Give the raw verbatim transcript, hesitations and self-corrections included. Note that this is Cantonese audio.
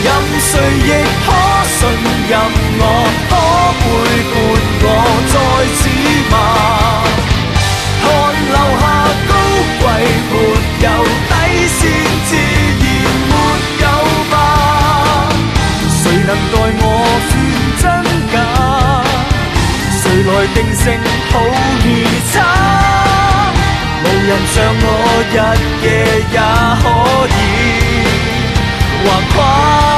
任誰亦可信任我，可背叛我在此嗎？看留下高貴沒有底線，自然沒有吧？誰能代我算真假？誰來定性好與差？無人像我日夜也可以橫跨。